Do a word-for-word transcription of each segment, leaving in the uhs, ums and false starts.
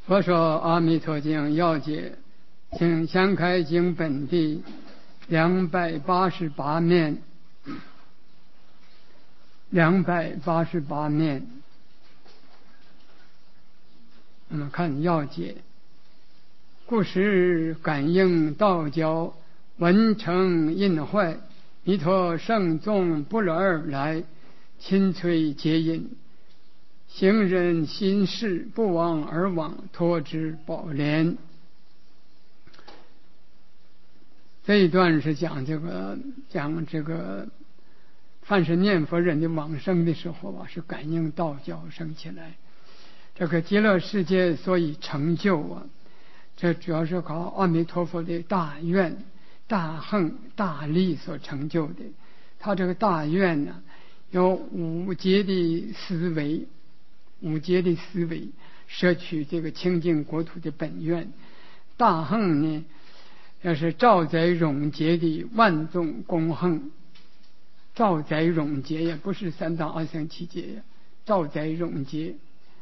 佛说阿弥陀经要解，请详开经本第两百八十八面，两百八十八面。我们看要解。故时感应道交，文成印坏，弥陀圣众不劳而来，亲催接引。行人心事不往而往，托之宝莲。这一段是讲这个讲这个，凡是念佛人的往生的时候啊，是感应道交升起来。这个极乐世界所以成就啊，这主要是靠阿弥陀佛的大愿、大恨、大力所成就的。他这个大愿呢，有五劫的思维。五劫的思维，摄取这个清净国土的本愿。大恨呢，要是兆载永劫的万众公恨。兆载永劫也不是三大阿僧祇劫呀，兆载永劫。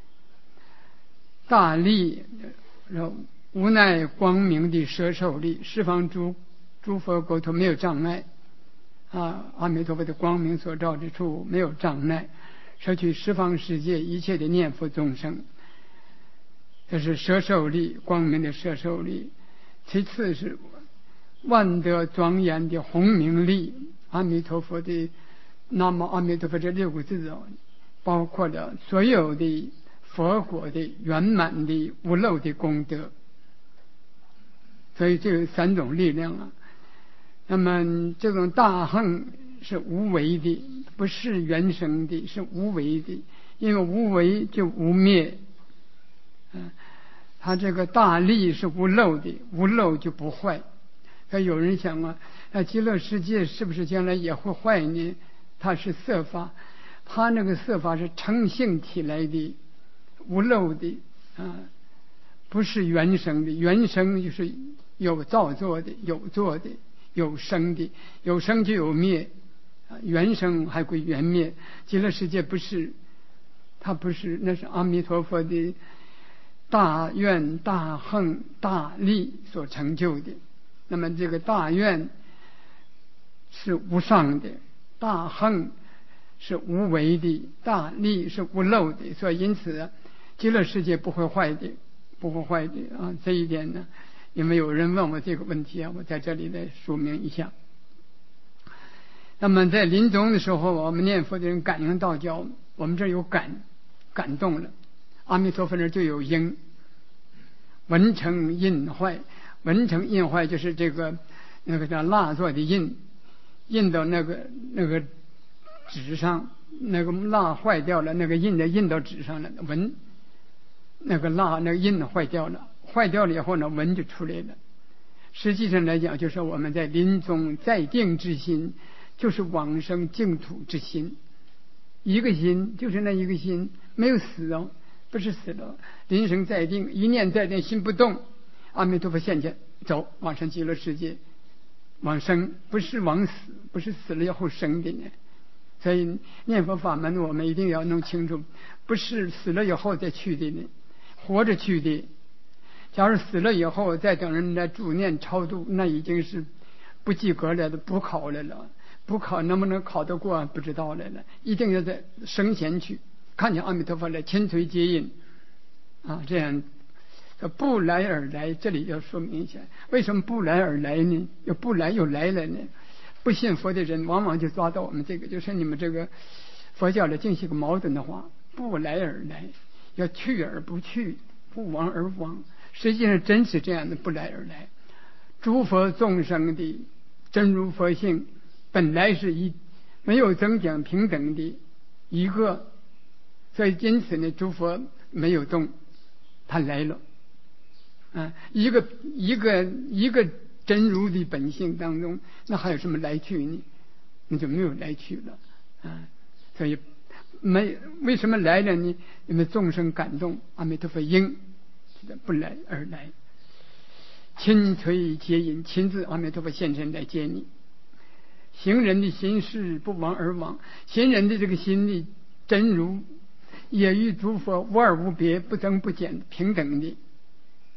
大力无奈光明的摄受力，十方诸诸佛国土没有障碍啊，阿弥陀佛的光明所照之处没有障碍。摄取十方世界一切的念佛众生，这是摄受力，光明的摄受力。其次是万德庄严的宏名力，阿弥陀佛的南无阿弥陀佛这六个字哦，包括了所有的佛果的圆满的无漏的功德。所以这三种力量啊，那么这种大恨是无为的，不是原生的，是无为的。因为无为就无灭，嗯，他这个大力是无漏的，无漏就不坏。那有人想啊，那极乐世界是不是将来也会坏呢？它是色法，它那个色法是成性体来的，无漏的啊，不是原生的。原生就是有造作的，有作的，有生的，有生就有灭。原生还归原灭，极乐世界不是，它不是，那是阿弥陀佛的大愿、大恨、大力所成就的。那么这个大愿是无上的，大恨是无为的，大力是无漏的，所以因此极乐世界不会坏的，不会坏的啊！这一点呢，因为有人问我这个问题啊，我在这里来说明一下。那么在临终的时候，我们念佛的人感应道交，我们这有感感动了，阿弥陀佛那就有应。文成印坏，文成印坏就是这个那个叫蜡做的印，印到那个那个纸上，那个蜡坏掉了，那个印的印到纸上了，文那个蜡那个印坏掉了，坏掉了以后呢，文就出来了。实际上来讲，就是我们在临终在定之心。就是往生净土之心，一个心就是那一个心，没有死哦，不是死了，临生在定，一念在定，心不动，阿弥陀佛现前，走往生极乐世界，往生不是往死，不是死了以后生的呢。所以念佛法门我们一定要弄清楚，不是死了以后再去的呢，活着去的。假如死了以后再等人来助念超度，那已经是不及格了的，不考了了。不考能不能考得过不知道来了，一定要在生前去看见阿弥陀佛来亲垂接引啊，这样不来而来。这里要说明一下，为什么不来而来呢？又不来又来了呢？不信佛的人往往就抓到我们这个，就是你们这个佛教里竟是个矛盾的话，不来而来，要去而不去，不往而往。实际上真是这样的，不来而来。诸佛众生的真如佛性本来是一没有增减平等的一个，所以因此呢，诸佛没有动，他来了啊，一个一个一个真如的本性当中，那还有什么来去呢？那就没有来去了啊。所以没为什么来了呢？因为众生感动，阿弥陀佛应不来而来，亲垂接引，亲自阿弥陀佛现身来接你。行人的心事不往而往，行人的这个心力真如也与诸佛无二无别，不增不减，平等的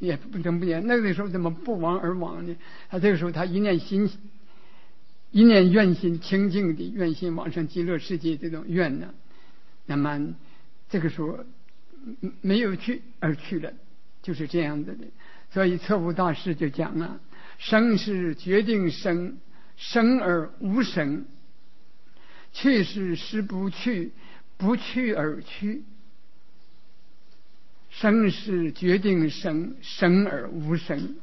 也不能不念。那个时候怎么不亡而往呢？他这个时候他一念心，一念愿心清净的愿心往生极乐世界这种愿呢，那么这个时候没有去而去了，就是这样子的。所以测悟大师就讲啊，生是决定生，生而无生；去是实不去，不去而去。生是决定生，生而无生；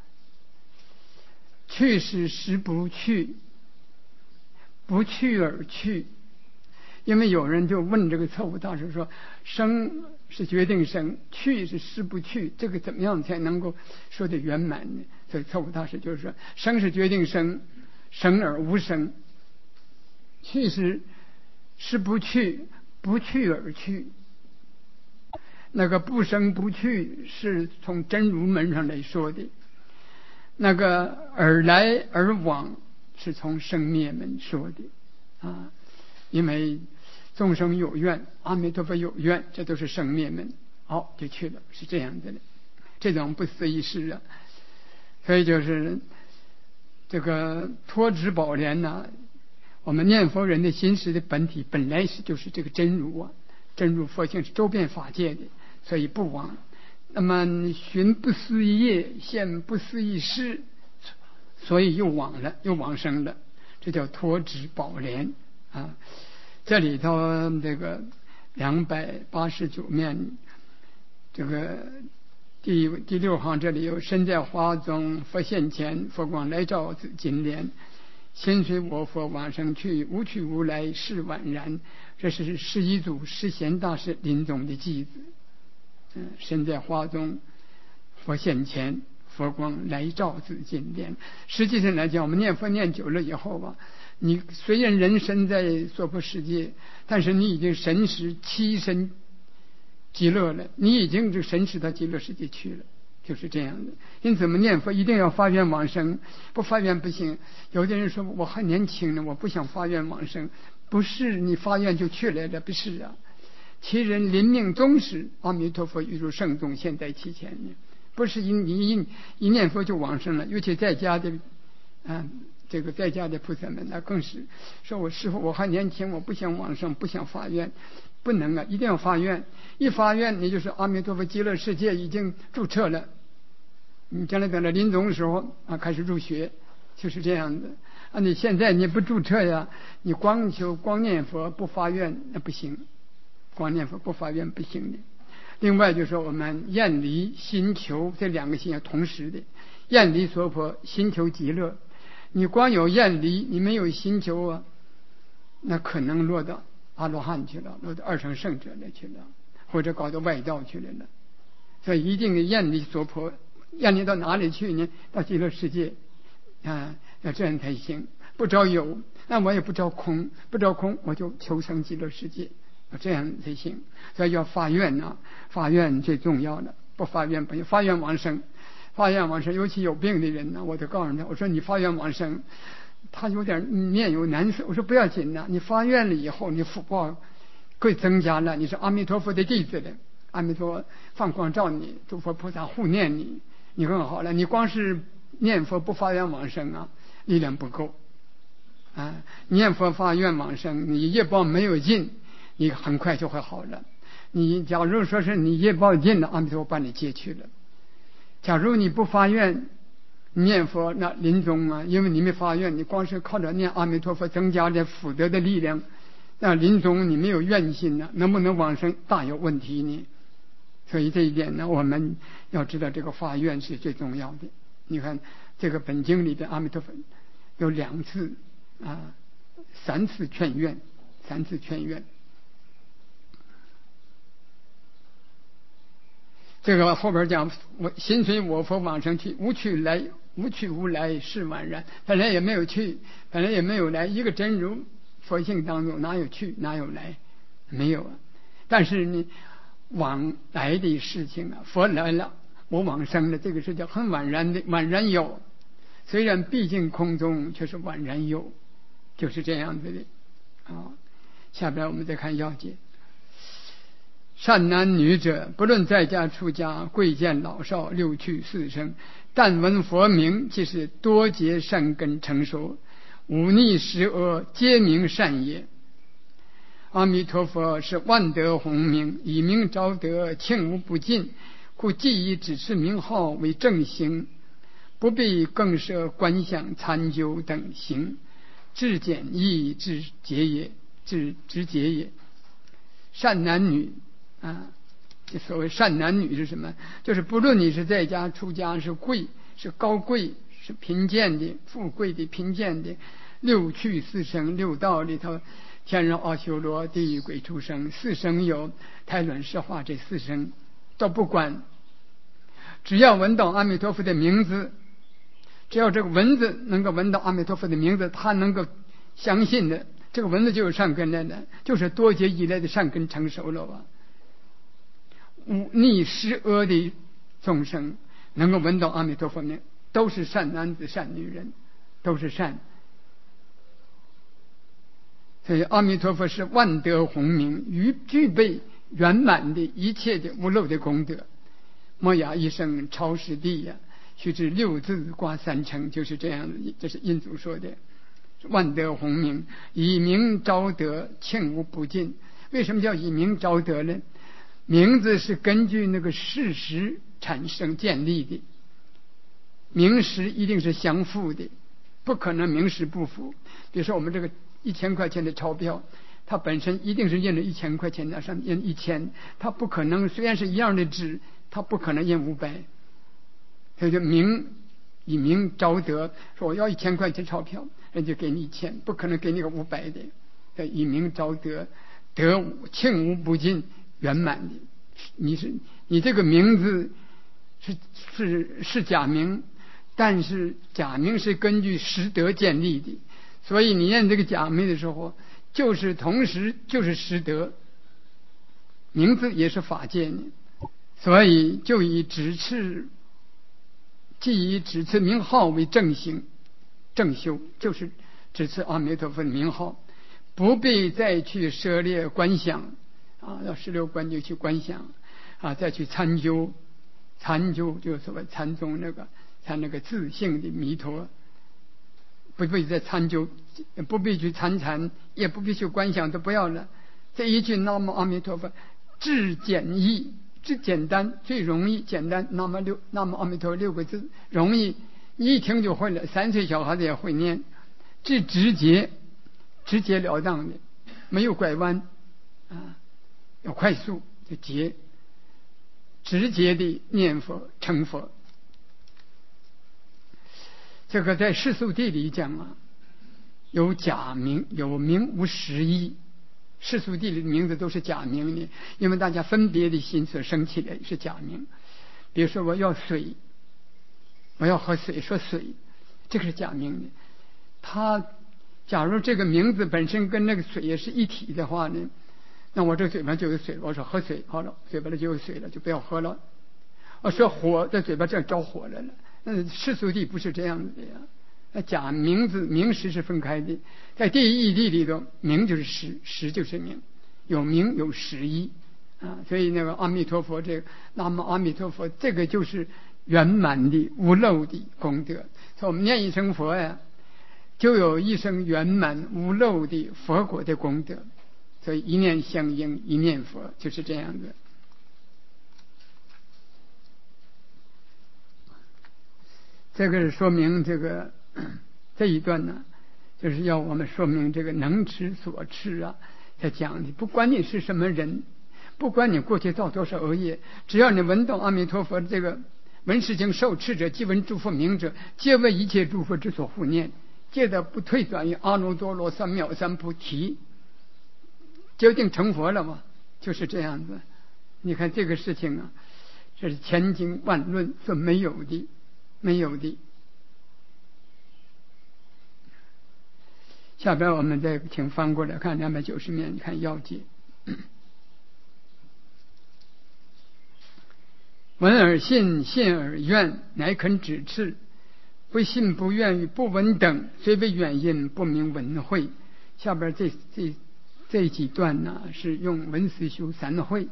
去是实不去，不去而去。因为有人就问这个测悟大师说，生是决定生，去是实不去，这个怎么样才能够说得圆满呢？所以测悟大师就是说，生是决定生，生而无生；去是实不去，不去而去。那个不生不去是从真如门上来说的，那个而来而往是从生灭门说的啊。因为众生有愿，阿弥陀佛有愿，这都是生灭门，好就去了，是这样的。这种不思议事啊，所以就是这个脱执宝莲呐、啊，我们念佛人的心识的本体本来是就是这个真如啊，真如佛性是周遍法界的，所以不往。那么寻不思议业，现不思议事，所以又往了，又往生了，这叫脱执宝莲啊。这里头这个两百八十九面，这个第第六行这里有身在花中，佛现前，佛光来照紫金莲，心随我佛往生去，无去无来是宛然。这是十一祖释贤大师临终的偈子。嗯，身在花中，佛现前，佛光来照紫金莲。实际上来讲，我们念佛念久了以后吧，你虽然人身在娑婆世界，但是你已经神识栖身极乐了，你已经就神识到极乐世界去了，就是这样的。因此我们念佛一定要发愿往生，不发愿不行。有的人说我还年轻呢，我不想发愿往生，不是你发愿就去来了，不是啊。其人临命终时，阿弥陀佛语入圣众，现在其前呢，不是一一一一念佛就往生了。尤其在家的啊，这个在家的菩萨们，那更是说我师父我还年轻，我不想往生，不想发愿，不能啊，一定要发愿。一发愿，你就是阿弥陀佛极乐世界已经注册了。你将来等到临终的时候啊，开始入学，就是这样的啊。你现在你不注册呀，你光求光念佛不发愿那不行。光念佛不发愿不行的。另外就是我们厌离心求这两个心要同时的，厌离娑婆，心求极乐。你光有厌离，你没有心求啊，那可能落到阿罗汉去了，落到二乘圣者来去了，或者搞到外道去了了。所以一定得厌离娑婆，厌离到哪里去呢？到极乐世界啊，要这样才行。不着有，那我也不着空，不着空我就求生极乐世界。这样才行。所以要发愿啊，发愿最重要的，不发愿不行。发愿往生，发愿往生，尤其有病的人呢，我就告诉他，我说你发愿往生，他有点面有难色，我说不要紧呐、啊，你发愿了以后，你福报会增加了，你是阿弥陀佛的弟子了，阿弥陀放光照你，诸佛菩萨护念你，你更好了。你光是念佛不发愿往生啊，力量不够啊。念佛发愿往生，你业报没有尽，你很快就会好了。你假如说是你业报尽了，阿弥陀佛把你接去了。假如你不发愿念佛，那临终啊，因为你没发愿，你光是靠着念阿弥陀佛增加的福德的力量，那临终你没有愿心呢，能不能往生大有问题呢？所以这一点呢，我们要知道这个发愿是最重要的。你看这个本经里的阿弥陀佛有两次啊，三次劝愿，三次劝愿。这个后边讲，我心随我佛往生去，无去来，无去无来是宛然。本来也没有去，本来也没有来，一个真如佛性当中哪有去哪有来？没有啊。但是呢，往来的事情啊，佛来了，我往生了，这个是叫很宛然的，宛然有。虽然毕竟空中，却是宛然有，就是这样子的啊。下边我们再看要解。 善男女者，不论在家出家，贵贱老少，六趣四生，但闻佛名，即是多结善根成熟，忤逆十恶，皆名善也。阿弥陀佛是万德洪名，以名昭德，庆无不尽，故既以只持名号为正行，不必更设观想参究等行，至简易，至节也，至直节也。善男女啊，这所谓善男女是什么？就是不论你是在家出家，是贵是高贵，是贫贱的、富贵的、贫贱的，六趣四生六道里头，天人阿修罗、地狱鬼畜生，四生有胎卵湿化，这四生都不管，只要闻到阿弥陀佛的名字，只要这个蚊子能够闻到阿弥陀佛的名字，他能够相信的，这个蚊子就有善根来的，就是多劫以来的善根成熟了啊。忤逆十恶的众生能够闻到阿弥陀佛名，都是善男子善女人，都是善。所以阿弥陀佛是万德洪名，与具备圆满的一切的无漏的功德。摩雅一生超十地呀、啊，须知六字挂三成，就是这样的。这是印祖说的，万德洪名，以名昭德，庆无不尽。为什么叫以名昭德呢？名字是根据那个事实产生建立的，名实一定是相符的，不可能名实不符。比如说我们这个一千块钱的钞票，它本身一定是印了一千块钱的，上面印一千，它不可能虽然是一样的纸，它不可能印五百。所以就名以名昭德，说我要一千块钱钞票，人就给你一千，不可能给你个五百的。以名昭德，德庆无不尽，圆满的。你是你这个名字是是是假名，但是假名是根据实德建立的，所以你念这个假名的时候，就是同时就是实德，名字也是法界呢。所以就以只持，即以只持名号为正行正修，就是只持阿弥陀佛的名号，不必再去涉猎观想啊，要十六观就去观想啊，再去参究，参究就是所谓参宗那个参那个自性的弥陀，不必再参究，不必去参禅，也不必去观想，都不要了。这一句南无阿弥陀佛，至简易，最简单，最容易，简单。南无六南无阿弥陀佛六个字，容易，你一听就会了，三岁小孩子也会念。最直接，直截了当的，没有拐弯啊，要快速就捷，直接的念佛成佛。这个在世俗地里讲啊，有假名，有名无实义。世俗地里的名字都是假名的，因为大家分别的心所生起来是假名。比如说我要水，我要喝水，说水，这个是假名的。他假如这个名字本身跟那个水也是一体的话呢，那我这嘴巴就有水，我说喝水，好了，嘴巴里就有水了，就不要喝了。我说火，在嘴巴这着火来了。那世俗地不是这样子的呀。那假名字名实是分开的，在第一义谛里头，名就是实，实就是名，有名有实义啊。所以那个阿弥陀佛，这个南无阿弥陀佛，这个就是圆满的无漏的功德。所以我们念一声佛呀，就有一生圆满无漏的佛果的功德。所以一念相应，一念佛，就是这样的。这个是说明这个这一段呢，就是要我们说明这个能持所持啊，在讲的，不管你是什么人，不管你过去造多少恶业，只要你闻到阿弥陀佛这个闻是经受持者，即闻诸佛名者，皆为一切诸佛之所护念，皆得不退转于阿耨多罗三藐三菩提，究竟成佛了吗？就是这样子。你看这个事情啊，这是千经万论所没有的，没有的。下边我们再请翻过来看两百九十面，看要解。闻而信，信而愿，乃肯指示。不信不愿与不闻等，虽为远因，不明闻会。下边这这这几段呢，是用文思修三会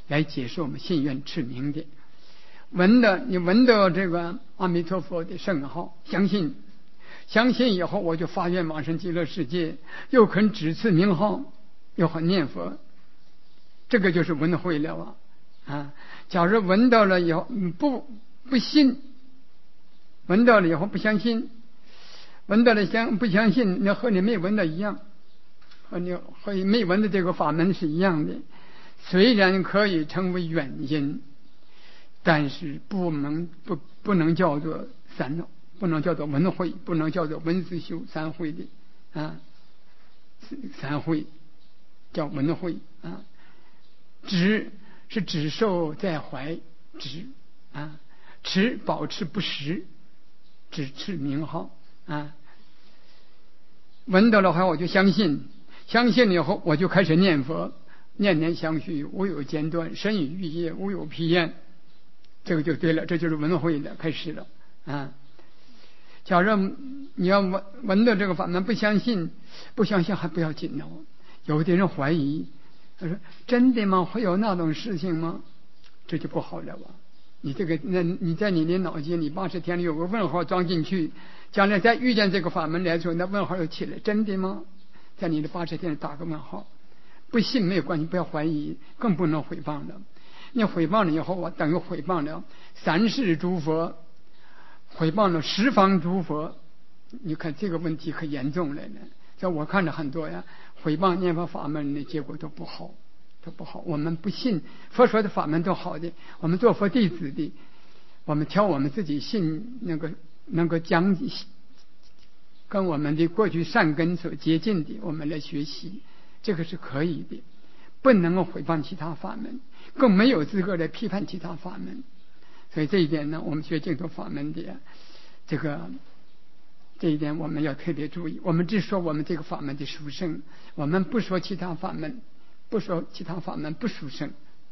来解释我们信愿持名的。闻的你闻到这个阿弥陀佛的圣号，相信相信以后，我就发愿往生极乐世界，又肯指次名号，又肯念佛，这个就是闻会了啊！啊，假如闻到了以后不不信，闻到了以后不相信，闻到了相不相信，那和你没闻到一样，和你和你没闻的这个法门是一样的。虽然可以称为远因，但是不能不不能叫做三，不能叫做闻会，不能叫做闻思修三会的啊，三会叫闻会啊。执是只受在怀，执啊，持保持不实，只持名号啊。闻到了话，我就相信，相信以后我就开始念佛，念念相续，无有间断，身语意业，无有疲厌，这个就对了，这就是闻会的开始了啊。假如你要闻闻到这个法门不相信，不相信还不要紧哦。有的人怀疑，他说真的吗？会有那种事情吗？这就不好了吧。你这个那你在你的脑筋你八十天里有个问号装进去，将来再遇见这个法门来的时候，那问号又起来，真的吗？在你的八十天里打个问号。不信没有关系，不要怀疑，更不能诽谤了。你诽谤了以后啊，等于诽谤了三世诸佛，诽谤了十方诸佛。你看这个问题可严重了呢。这我看着很多呀，诽谤念佛法门的结果都不好，都不好。我们不信佛说的法门都好的，我们做佛弟子的，我们挑我们自己信那个能够将跟我们的过去善根所接近的，我们来学习，这个是可以的。不能够诽谤其他法门，更没有资格来批判其他法门。所以这一点呢，我们学净土法门的这个这一点我们要特别注意。我们只说我们这个法门的殊胜，我们不说其他法门，不说其他法门不殊胜。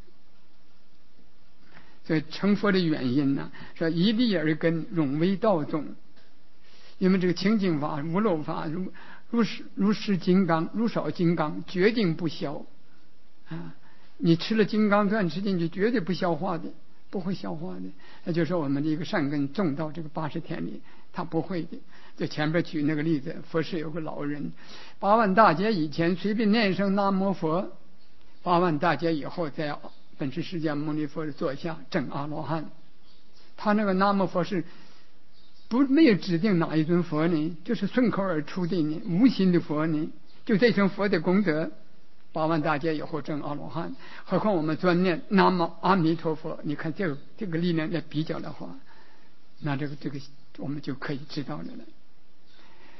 所以成佛的原因呢，说一粒而根，永为道宗。因为这个清净法、无漏法，如如是如是金刚，如少金刚，决定不消啊！你吃了金刚钻吃进去，绝对不消化的，不会消化的。那就是我们的一个善根种到这个八十天里，他不会的。就前边举那个例子，佛寺有个老人，八万大劫以前随便念一声南无佛，八万大劫以后在本师释迦牟尼佛的座下证阿罗汉。他那个南无佛是不没有指定哪一尊佛呢，就是顺口而出的呢，无心的佛呢，就这尊佛的功德，八万大劫以后证阿罗汉。何况我们专念南无阿弥陀佛，你看这个这个力量来比较的话，那这个这个我们就可以知道了了。